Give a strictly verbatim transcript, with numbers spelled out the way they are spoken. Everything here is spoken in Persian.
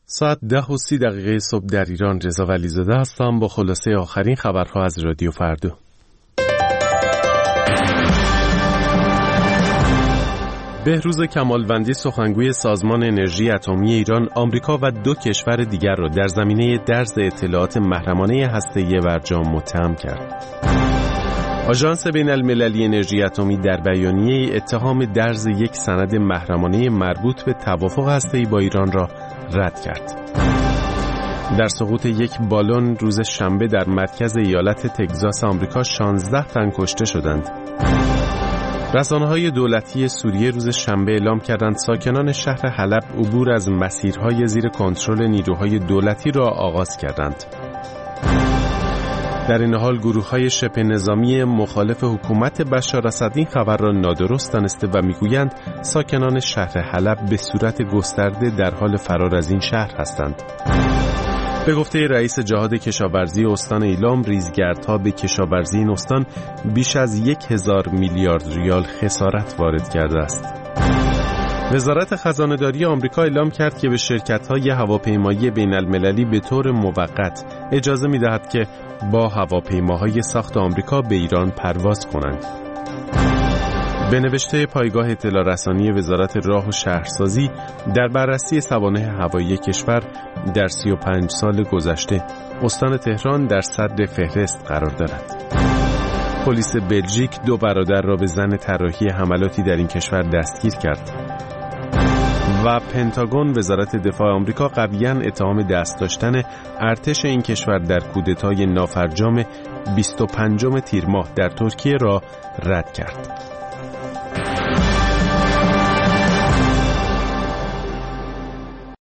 ساعت ده و سی دقیقه صبح در ایران. رضا ولیزاده هستم با خلاصه آخرین خبرها از رادیو فردا. بهروز کمالوندی سخنگوی سازمان انرژی اتمی ایران، آمریکا و دو کشور دیگر را در زمینه درز اطلاعات محرمانه هسته‌ای برجام متهم کرد. آژانس بین‌المللی انرژی اتمی در بیانیه اتهام درز یک سند محرمانه مربوط به توافق هسته‌ای با ایران را رد کرد. در سقوط یک بالون روز شنبه در مرکز ایالت تگزاس آمریکا شانزده تن کشته شدند. رسانه‌های دولتی سوریه روز شنبه اعلام کردند ساکنان شهر حلب عبور از مسیرهای زیر کنترل نیروهای دولتی را آغاز کردند. در این حال گروه‌های شبه نظامی مخالف حکومت بشار اسد این خبر را نادرست دانسته و می‌گویند ساکنان شهر حلب به صورت گسترده در حال فرار از این شهر هستند. به گفته رئیس جهاد کشاورزی استان ایلام، ریزگردها به کشاورزی این استان بیش از یک هزار میلیارد ریال خسارت وارد کرده است. وزارت خزانه‌داری آمریکا اعلام کرد که به شرکت‌های هواپیمایی بین‌المللی به طور موقت اجازه می‌دهد که با هواپیماهای ساخت آمریکا به ایران پرواز کنند. به نوشته پایگاه اطلاع رسانی وزارت راه و شهرسازی، در بررسی سوانح هوایی کشور در سی و پنج سال گذشته استان تهران در صدر فهرست قرار دارد. پلیس بلژیک دو برادر را به ظن طراحی حملاتی در این کشور دستگیر کرد. و پنتاگون، وزارت دفاع آمریکا، قویاً اتهام دست داشتن ارتش این کشور در کودتای نافرجام بیست و پنجم تیر ماه در ترکیه را رد کرد.